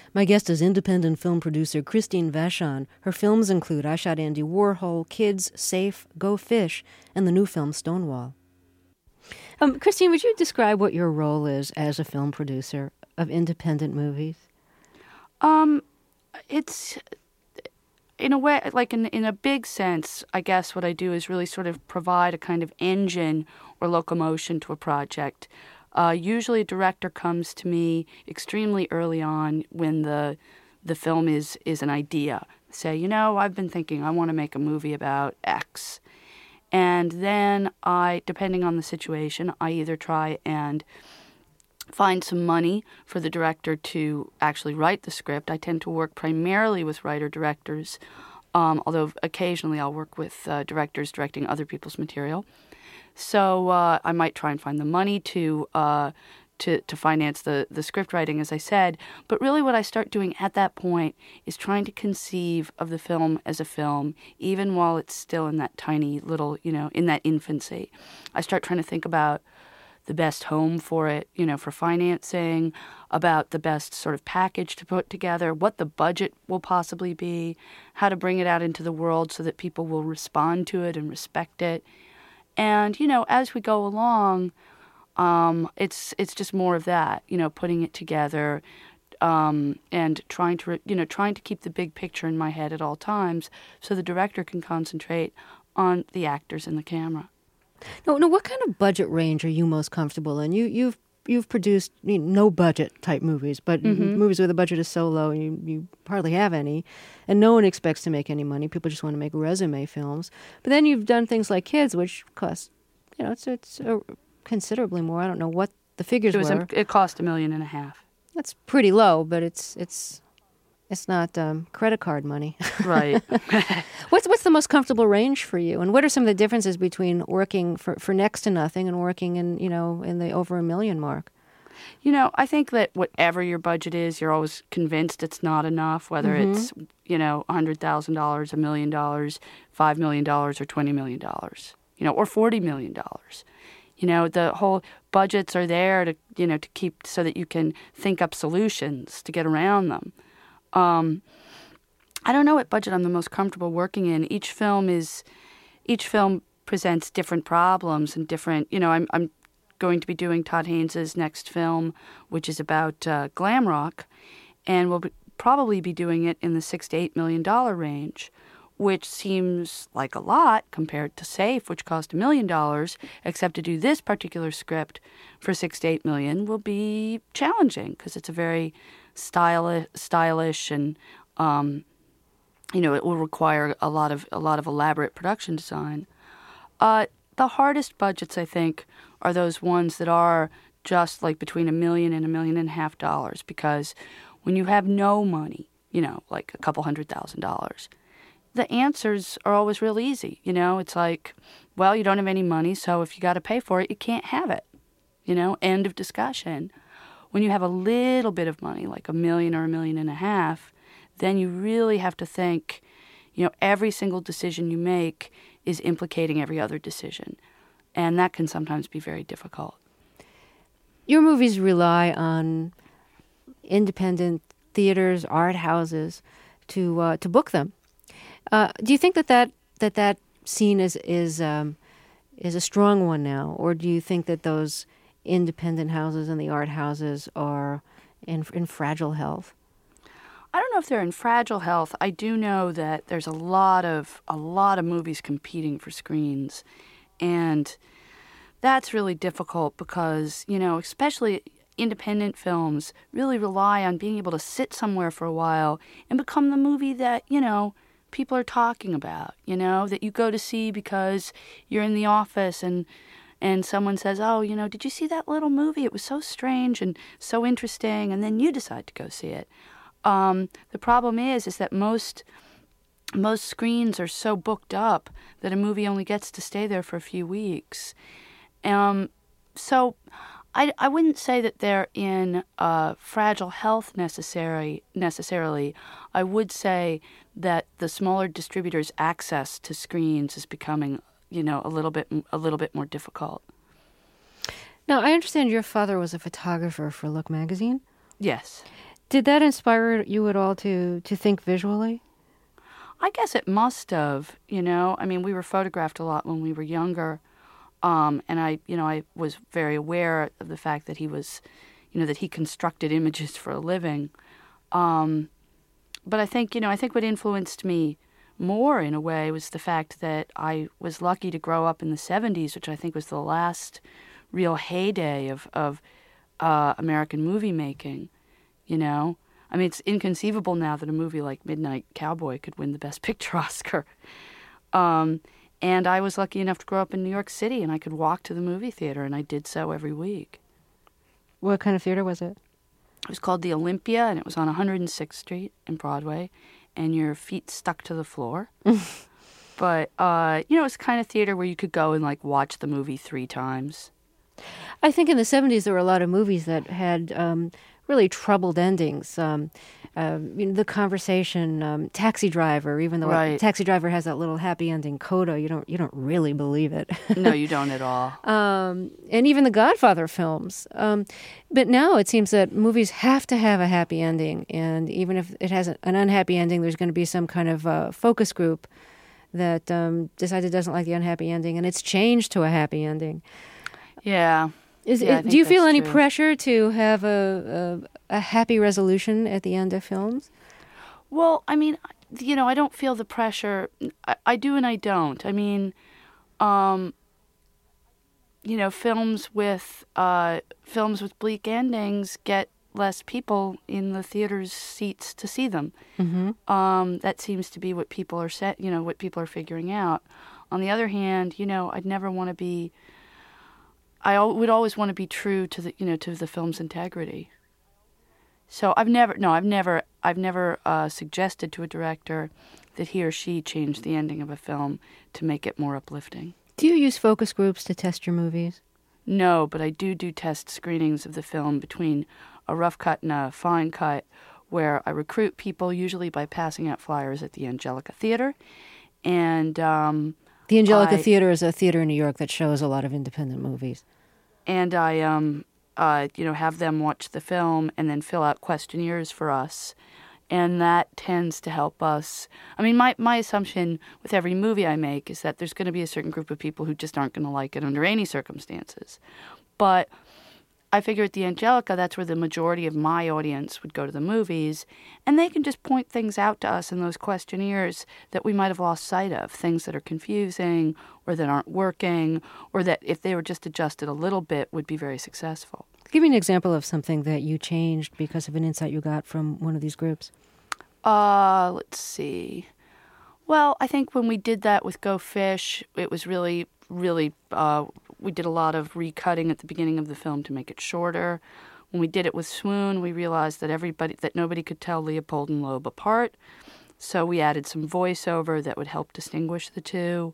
My guest is independent film producer Christine Vachon. Her films include I Shot Andy Warhol, Kids, Safe, Go Fish, and the new film Stonewall. Um, Christine, would you describe what your role is as a film producer of independent movies? Um, it's, in a way, like in in a big sense, I guess what I do is really sort of provide a kind of engine or locomotion to a project. Uh, usually a director comes to me extremely early on when the the film is, is an idea. Say, you know, I've been thinking I want to make a movie about X. And then I, depending on the situation, I either try and find some money for the director to actually write the script. I tend to work primarily with writer-directors, um, although occasionally I'll work with uh, directors directing other people's material. So uh, I might try and find the money to uh, to to finance the, the script writing, as I said. But really what I start doing at that point is trying to conceive of the film as a film, even while it's still in that tiny little, you know, in that infancy. I start trying to think about the best home for it, you know, for financing, about the best sort of package to put together, what the budget will possibly be, how to bring it out into the world so that people will respond to it and respect it. And, you know, as we go along, um, it's it's just more of that, you know, putting it together um, and trying to, you know, trying to keep the big picture in my head at all times so the director can concentrate on the actors and the camera. No, no. What kind of budget range are you most comfortable in? You, you've you've produced you know, no budget type movies, but mm-hmm. movies where the budget is so low and you, you hardly have any, and no one expects to make any money. People just want to make resume films. But then you've done things like Kids, which cost, you know, it's it's uh, considerably more. I don't know what the figures it was were. A, it cost a million and a half. That's pretty low, but it's it's. It's not um, credit card money. Right. what's what's the most comfortable range for you? And what are some of the differences between working for, for next to nothing and working in, you know, in the over a million mark? You know, I think that whatever your budget is, you're always convinced it's not enough, whether mm-hmm. it's, you know, one hundred thousand dollars, a million dollars, five million dollars, or twenty million dollars, you know, or forty million dollars. You know, the whole budgets are there to, you know, to keep so that you can think up solutions to get around them. Um, I don't know what budget I'm the most comfortable working in. Each film is, each film presents different problems and different, you know, I'm I'm going to be doing Todd Haynes' next film, which is about uh, glam rock, and we'll be, probably be doing it in the six to eight million dollar range, which seems like a lot compared to Safe, which cost a million dollars, except to do this particular script for six to eight million will be challenging because it's a very stylish, stylish, and um, you know, it will require a lot of a lot of elaborate production design. Uh, the hardest budgets, I think, are those ones that are just like between a million and a million and a half dollars, because when you have no money, you know, like a couple hundred thousand dollars, the answers are always real easy. You know, it's like, well, you don't have any money, so if you got to pay for it, you can't have it. You know, end of discussion. When you have a little bit of money, like a million or a million and a half, then you really have to think, you know, every single decision you make is implicating every other decision. And that can sometimes be very difficult. Your movies rely on independent theaters, art houses, to uh, to book them. Uh, do you think that that, that, that scene is is um, is a strong one now, or do you think that those independent houses and the art houses are in in fragile health? I don't know if they're in fragile health. I do know that there's a lot of a lot of movies competing for screens, and that's really difficult because, you know, especially independent films really rely on being able to sit somewhere for a while and become the movie that, you know, people are talking about, you know, that you go to see because you're in the office and and someone says, oh, you know, did you see that little movie? It was so strange and so interesting, and then you decide to go see it. Um, the problem is, is that most most screens are so booked up that a movie only gets to stay there for a few weeks. Um, so I, I wouldn't say that they're in uh, fragile health necessary, necessarily. I would say that the smaller distributors' access to screens is becoming, you know, a little bit a little bit more difficult. Now, I understand your father was a photographer for Look magazine. Yes. Did that inspire you at all to, to think visually? I guess it must have, you know. I mean, we were photographed a lot when we were younger, um, and I, you know, I was very aware of the fact that he was, you know, that he constructed images for a living. Um, but I think, you know, I think what influenced me more in a way was the fact that I was lucky to grow up in the seventies, which I think was the last real heyday of, of uh, American movie making, you know. I mean, it's inconceivable now that a movie like Midnight Cowboy could win the Best Picture Oscar. Um, and I was lucky enough to grow up in New York City, and I could walk to the movie theater, and I did so every week. What kind of theater was it? It was called the Olympia, and it was on one hundred sixth Street in Broadway, and your feet stuck to the floor. But, uh, you know, it's the kind of theater where you could go and, like, watch the movie three times. I think in the seventies there were a lot of movies that had um, really troubled endings. Um, uh, you know, The Conversation, um, Taxi Driver. Even though right. a, Taxi Driver has that little happy ending coda, you don't you don't really believe it. No, you don't at all. Um, and even the Godfather films. Um, but now it seems that movies have to have a happy ending, and even if it has an unhappy ending, there's going to be some kind of uh, focus group that um, decided doesn't like the unhappy ending, and it's changed to a happy ending. Yeah. Is yeah, it, do you feel any true. pressure to have a, a a happy resolution at the end of films? Well, I mean, you know, I don't feel the pressure. I, I do and I don't. I mean, um, you know, films with uh, films with bleak endings get less people in the theater's seats to see them. Mm-hmm. Um, that seems to be what people are set. You know, what people are figuring out. On the other hand, you know, I'd never want to be. I al- would always want to be true to the, you know, to the film's integrity. So I've never, no, I've never, I've never uh, suggested to a director that he or she change the ending of a film to make it more uplifting. Do you use focus groups to test your movies? No, but I do do test screenings of the film between a rough cut and a fine cut, where I recruit people, usually by passing out flyers at the Angelica Theater, and um, the Angelica I, Theater is a theater in New York that shows a lot of independent movies. And I, um, uh, you know, have them watch the film and then fill out questionnaires for us. And that tends to help us. I mean, my, my assumption with every movie I make is that there's going to be a certain group of people who just aren't going to like it under any circumstances. But I figure at the Angelica, that's where the majority of my audience would go to the movies, and they can just point things out to us in those questionnaires that we might have lost sight of, things that are confusing or that aren't working, or that if they were just adjusted a little bit would be very successful. Give me an example of something that you changed because of an insight you got from one of these groups. Uh, let's see. Well, I think when we did that with Go Fish, it was really, really, uh, we did a lot of recutting at the beginning of the film to make it shorter. When we did it with Swoon, we realized that everybody, that nobody could tell Leopold and Loeb apart. So we added some voiceover that would help distinguish the two.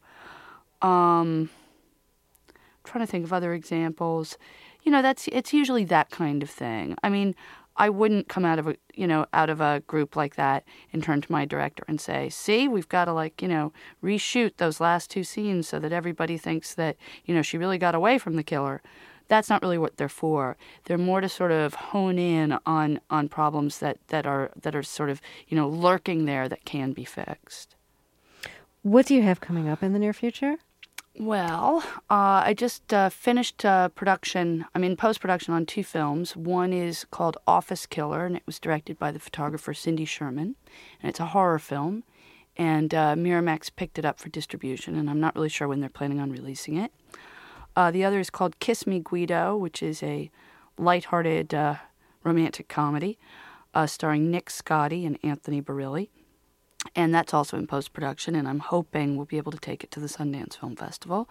Um, I'm trying to think of other examples. You know, that's it's usually that kind of thing. I mean, I wouldn't come out of a you know out of a group like that and turn to my director and say, "See, we've got to like you know reshoot those last two scenes so that everybody thinks that you know she really got away from the killer." That's not really what they're for. They're more to sort of hone in on on problems that, that are that are sort of you know lurking there that can be fixed. What do you have coming up in the near future? Well, uh, I just uh, finished uh, production, I mean post-production on two films. One is called Office Killer, and it was directed by the photographer Cindy Sherman, and it's a horror film, and uh, Miramax picked it up for distribution, and I'm not really sure when they're planning on releasing it. Uh, the other is called Kiss Me, Guido, which is a lighthearted uh, romantic comedy uh, starring Nick Scotti and Anthony Barilli. And that's also in post-production, and I'm hoping we'll be able to take it to the Sundance Film Festival.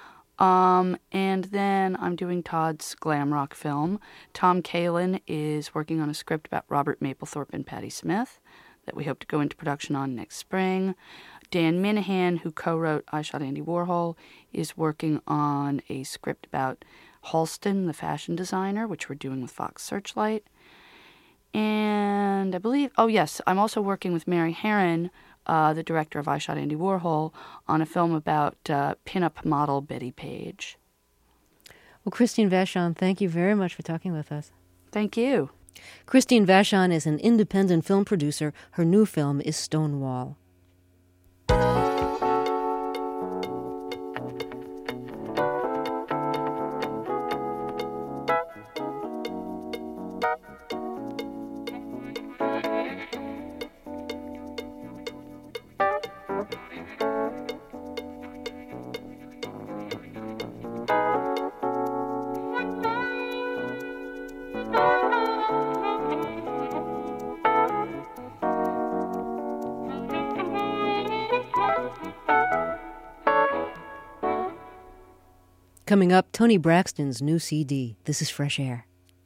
Um, and then I'm doing Todd's glam rock film. Tom Kalin is working on a script about Robert Mapplethorpe and Patti Smith that we hope to go into production on next spring. Dan Minahan, who co-wrote I Shot Andy Warhol, is working on a script about Halston, the fashion designer, which we're doing with Fox Searchlight. And I believe, oh yes, I'm also working with Mary Herron, uh, the director of I Shot Andy Warhol, on a film about uh, pinup model Betty Page. Well, Christine Vachon, thank you very much for talking with us. Thank you. Christine Vachon is an independent film producer. Her new film is Stonewall. Coming up, Toni Braxton's new C D. This is Fresh Air.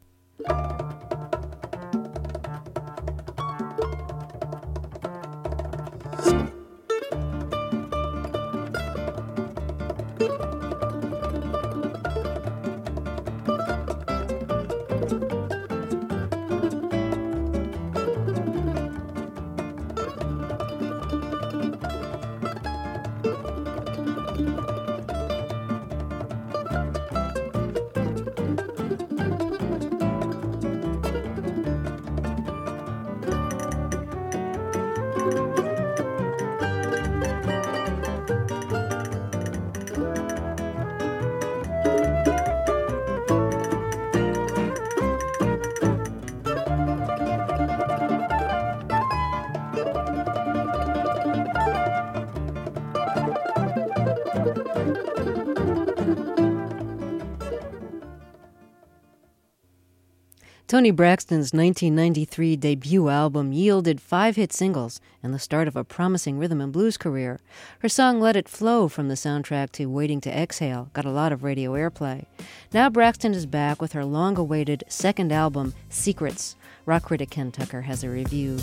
Toni Braxton's nineteen ninety-three debut album yielded five hit singles and the start of a promising rhythm and blues career. Her song Let It Flow from the soundtrack to Waiting to Exhale got a lot of radio airplay. Now Braxton is back with her long-awaited second album, Secrets. Rock critic Ken Tucker has a review.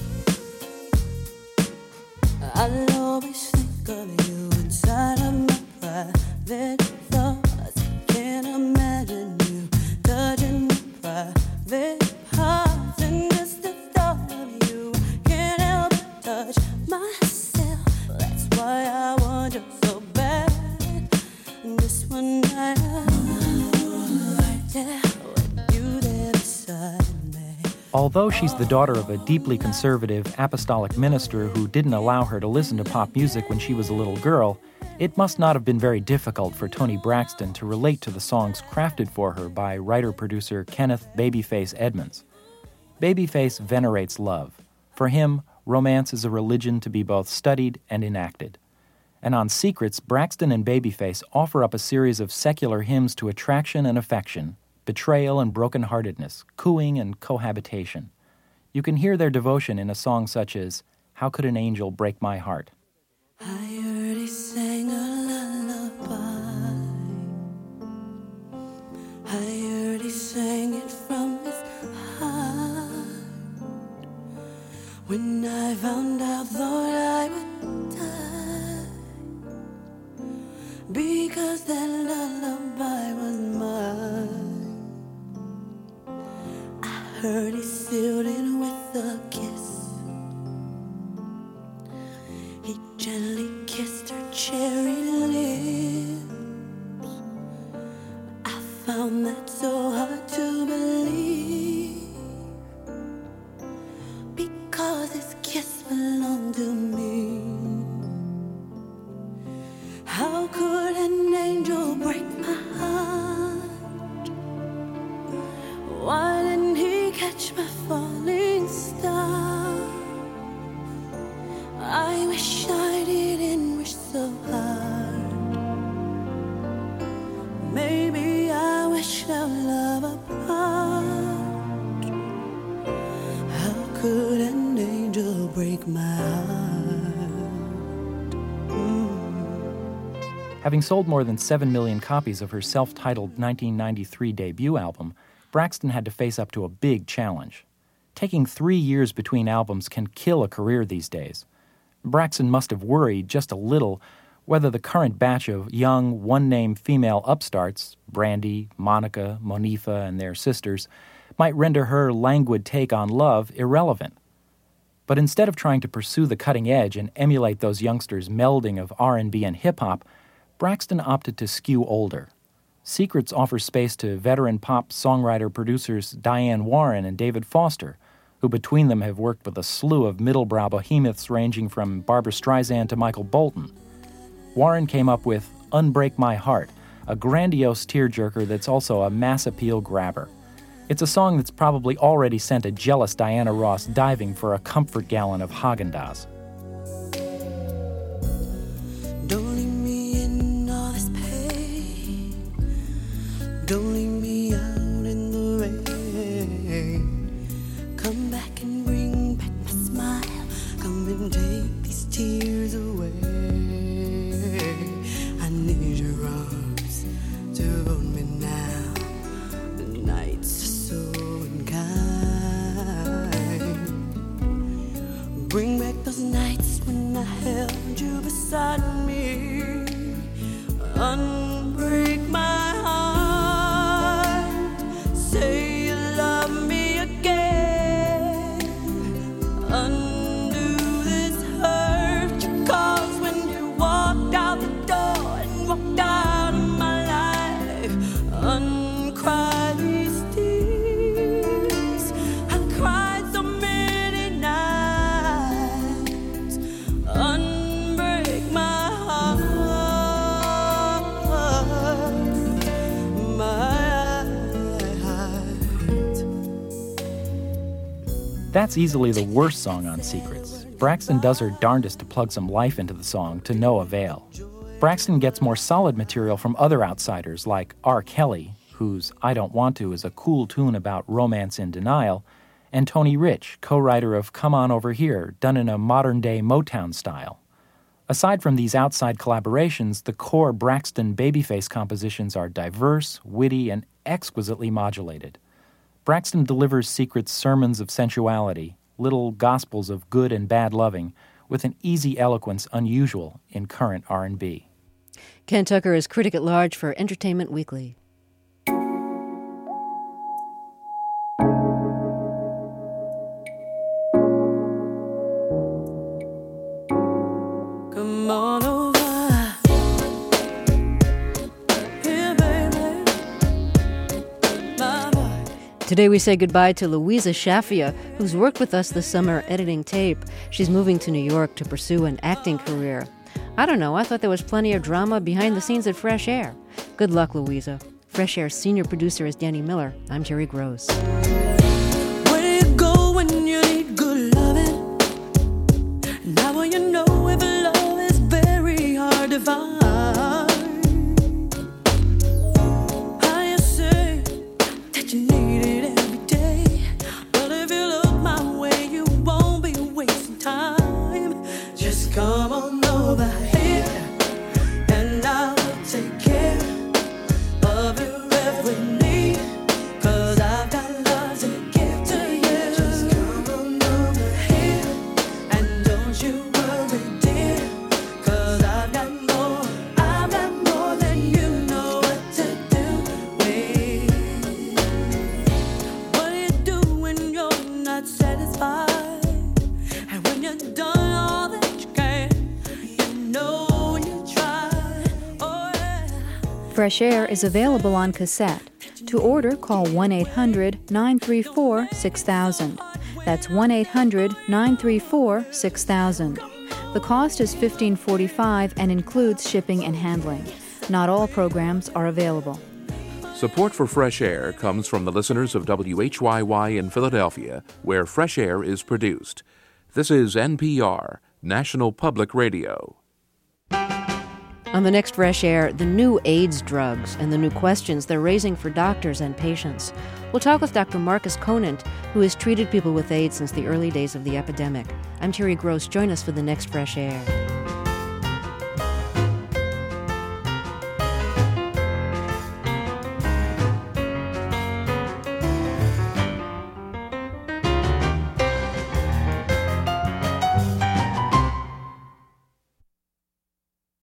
I'll always think of you inside of my private thoughts. Can't imagine you touching my private parts. And just the thought of you can't help but touch myself. That's why I want you so bad. And this one night I'll right there with you there beside me. Although she's the daughter of a deeply conservative apostolic minister who didn't allow her to listen to pop music when she was a little girl, it must not have been very difficult for Toni Braxton to relate to the songs crafted for her by writer-producer Kenneth Babyface Edmonds. Babyface venerates love. For him, romance is a religion to be both studied and enacted. And on Secrets, Braxton and Babyface offer up a series of secular hymns to attraction and affection, betrayal and brokenheartedness, cooing and cohabitation. You can hear their devotion in a song such as How Could an Angel Break My Heart? I heard he sang a lullaby. I heard he sang it from his heart. When I found out, thought I would die, because that lullaby was mine. I heard he sealed it with a kiss. He gently kissed her cherry lips. I found that so hard to believe, because his kiss belonged to me. How could an angel break my heart? Why didn't he catch my falling star? I wish I didn't wish so hard. Maybe I wish our love apart. How could an angel break my heart? Mm. Having sold more than seven million copies of her self-titled nineteen ninety-three debut album, Braxton had to face up to a big challenge. Taking three years between albums can kill a career these days. Braxton must have worried just a little whether the current batch of young, one-name female upstarts, Brandy, Monica, Monifa, and their sisters, might render her languid take on love irrelevant. But instead of trying to pursue the cutting edge and emulate those youngsters' melding of R and B and hip-hop, Braxton opted to skew older. Secrets offers space to veteran pop songwriter-producers Diane Warren and David Foster, who between them have worked with a slew of middlebrow behemoths ranging from Barbra Streisand to Michael Bolton. Warren came up with Unbreak My Heart, a grandiose tearjerker that's also a mass appeal grabber. It's a song that's probably already sent a jealous Diana Ross diving for a comfort gallon of Haagen-Dazs. Don't leave me in all this pain. Don't leave me out in the rain. Come back and bring back my smile. Come and take these tears away. I need your arms to hold me now. The nights are so unkind. Bring back those nights when I held you beside me. Unbreak my heart. Say you love me again. Undo this hurt you caused when you walked out the door and walked out of my life. Uncry these tears. I cried so many nights. Unbreak my heart. That's easily the worst song on Secrets. Braxton does her darndest to plug some life into the song, to no avail. Braxton gets more solid material from other outsiders like R. Kelly, whose I Don't Want To is a cool tune about romance in denial, and Tony Rich, co-writer of Come On Over Here, done in a modern-day Motown style. Aside from these outside collaborations, the core Braxton Babyface compositions are diverse, witty, and exquisitely modulated. Braxton delivers Secret's sermons of sensuality, little gospels of good and bad loving, with an easy eloquence unusual in current R and B. Ken Tucker is critic at large for Entertainment Weekly. Come on over here, baby. My boy. Today we say goodbye to Louisa Shafia, who's worked with us this summer editing tape. She's moving to New York to pursue an acting career. I don't know, I thought there was plenty of drama behind the scenes at Fresh Air. Good luck, Louisa. Fresh Air's senior producer is Danny Miller. I'm Terry Gross. Where do you go when you need good loving? Now will you know if love is very hard to find? How you say that you need it every day? But if you look my way, you won't be wasting time. Just come on over here, and I will take care of your every need. 'Cause I've got love to give to you. Just come on over here, and don't you worry, dear. 'Cause I've got more, I've got more than you know what to do with. What do you do when you're not satisfied? And when you're done all that you can, you know you tried. Oh yeah. Fresh Air is available on cassette. To order, call one eight hundred nine three four six thousand. That's one eight hundred nine three four six thousand. The cost is fifteen forty-five and includes shipping and handling. Not all programs are available. Support for Fresh Air comes from the listeners of W H Y Y in Philadelphia, where Fresh Air is produced. This is N P R, National Public Radio. On the next Fresh Air, the new AIDS drugs and the new questions they're raising for doctors and patients. We'll talk with Doctor Marcus Conant, who has treated people with AIDS since the early days of the epidemic. I'm Terry Gross. Join us for the next Fresh Air.